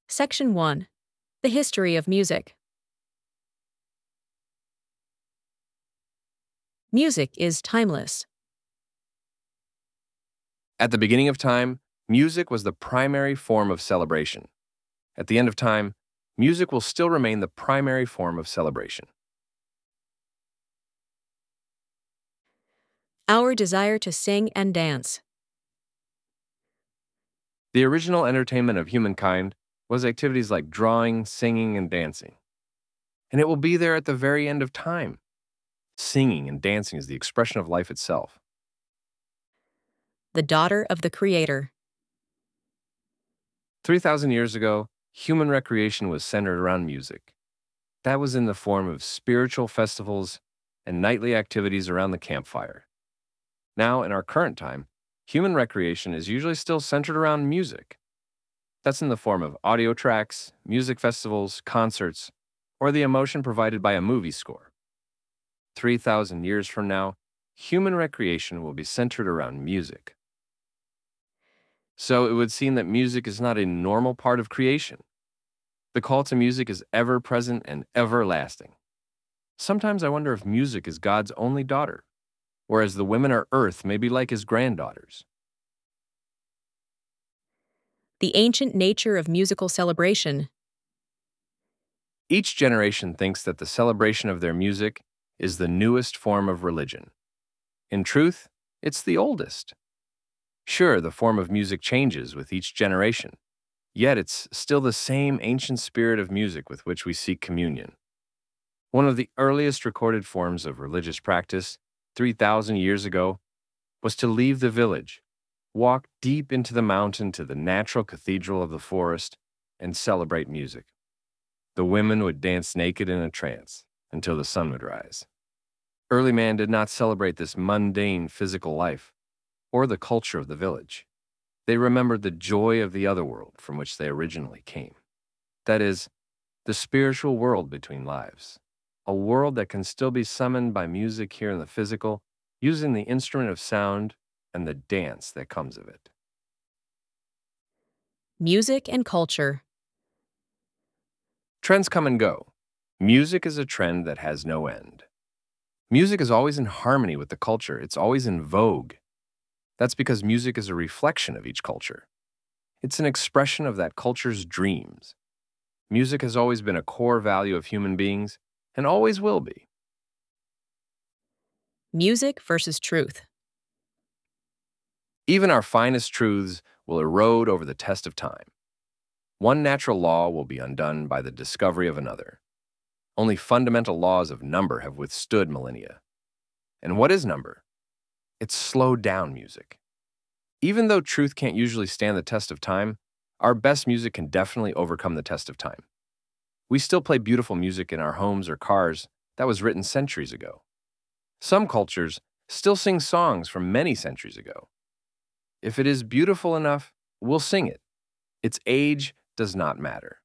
Section 1. The History of Music. Music is timeless. At the beginning of time, music was the primary form of celebration. At the end of time, music will still remain the primary form of celebration. Our desire to sing and dance. The original entertainment of humankind was activities like drawing, singing, and dancing. And it will be there at the very end of time. Singing and dancing is the expression of life itself. The daughter of the Creator. 3,000 years ago, human recreation was centered around music. That was in the form of spiritual festivals and nightly activities around the campfire. Now, in our current time, human recreation is usually still centered around music. That's in the form of audio tracks, music festivals, concerts, or the emotion provided by a movie score. 3,000 years from now, human recreation will be centered around music. So it would seem that music is not a normal part of creation. The call to music is ever present and everlasting. Sometimes I wonder if music is God's only daughter, whereas the women on earth may be like his granddaughters. The ancient nature of musical celebration. Each generation thinks that the celebration of their music is the newest form of religion. In truth, it's the oldest. Sure, the form of music changes with each generation, yet it's still the same ancient spirit of music with which we seek communion. One of the earliest recorded forms of religious practice, 3,000 years ago, was to leave the village, walk deep into the mountain to the natural cathedral of the forest, and celebrate music. The women would dance naked in a trance until the sun would rise. Early man did not celebrate this mundane physical life or the culture of the village. They remembered the joy of the other world from which they originally came. That is, the spiritual world between lives, a world that can still be summoned by music here in the physical, using the instrument of sound and the dance that comes of it. Music and culture. Trends come and go. Music is a trend that has no end. Music is always in harmony with the culture. It's always in vogue. That's because music is a reflection of each culture. It's an expression of that culture's dreams. Music has always been a core value of human beings and always will be. Music versus truth. Even our finest truths will erode over the test of time. One natural law will be undone by the discovery of another. Only fundamental laws of number have withstood millennia. And what is number? It's slowed down music. Even though truth can't usually stand the test of time, our best music can definitely overcome the test of time. We still play beautiful music in our homes or cars that was written centuries ago. Some cultures still sing songs from many centuries ago. If it is beautiful enough, we'll sing it. Its age does not matter.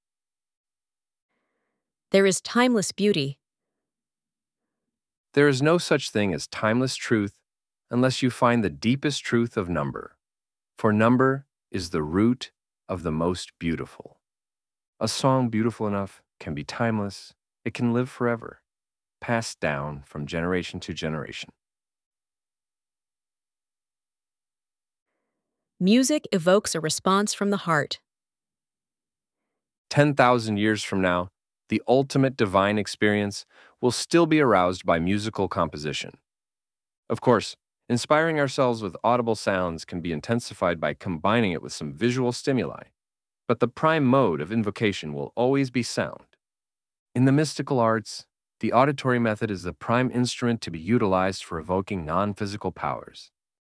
There is timeless beauty. There is no such thing as timeless truth unless you find the deepest truth of number. For number is the root of the most beautiful. A song beautiful enough can be timeless. It can live forever, passed down from generation to generation. Music evokes a response from the heart. 10,000 years from now, the ultimate divine experience will still be aroused by musical composition. Of course, inspiring ourselves with audible sounds can be intensified by combining it with some visual stimuli, but the prime mode of invocation will always be sound. In the mystical arts, the auditory method is the prime instrument to be utilized for evoking non-physical powers.